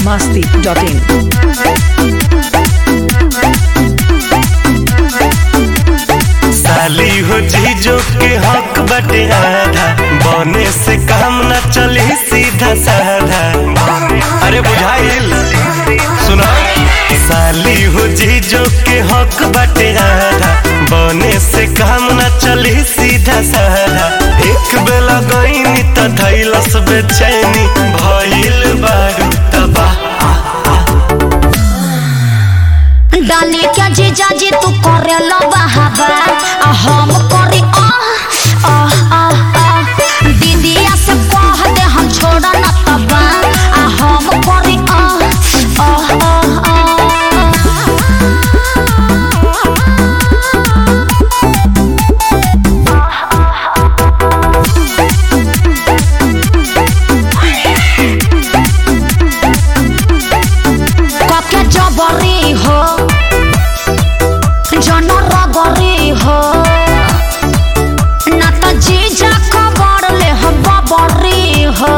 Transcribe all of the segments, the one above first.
biharmasti.in साली हो जीजो के हक बटे आधा, बने से काम न चली सीधा साधा। अरे बुझाइल सुना, साली हो जीजो के हक बटे आधा, बने से काम न चली सीधा साधा। एक बेला गईनी त धैलस बेचैनी, भइल बारू तबाह। डाली क्या जीजा जी तू करे लो बहाबा, हम करे दीदिया से कह दे हम छोड़ा न तबा, हम करे कके जबरी हो रगरी हो ना तो जीजा खबर ले हम बबरी हो।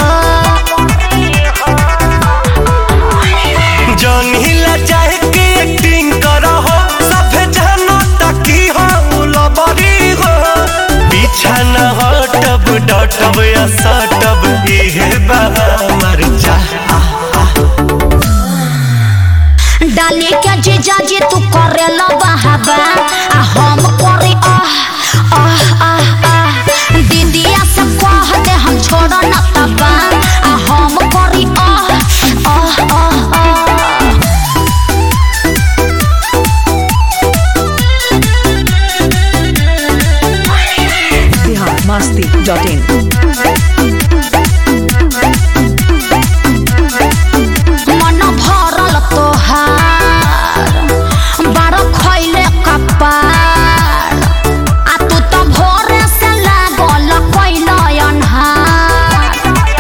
जौनहिला चाहे के एक्टिंग करो हो, सभे जानो ताकि हो लबरी हो। पीछा न हटब डटब या सटब, इहे बा हमर चाह। डाली के जीजा जी तू करे लो बहाबा, हम करे दीदिया से कह दे हम छोड़ा न तबा, हम करे biharmasti.in मन भरल तोहार बड़ खैले कपार, आ तू तो भोरे से लागल कैल अन्हार।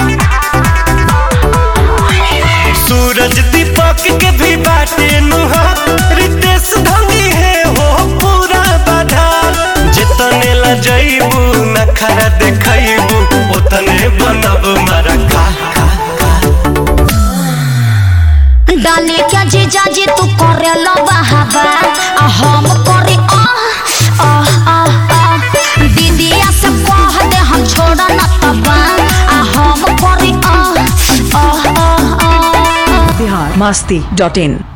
सूरज दीपक के भी बाटे नुहा, रितेश धंगी है हो पूरा बाधा। जितने ला जइबू नखरा देखइबू, उतने बनब मारा खा। डाली क्या जीजा जी तू करे लो बहाबा, हम करे दीदिया से कह दे हम छोड़ा न तबा, हम करे biharmasti.in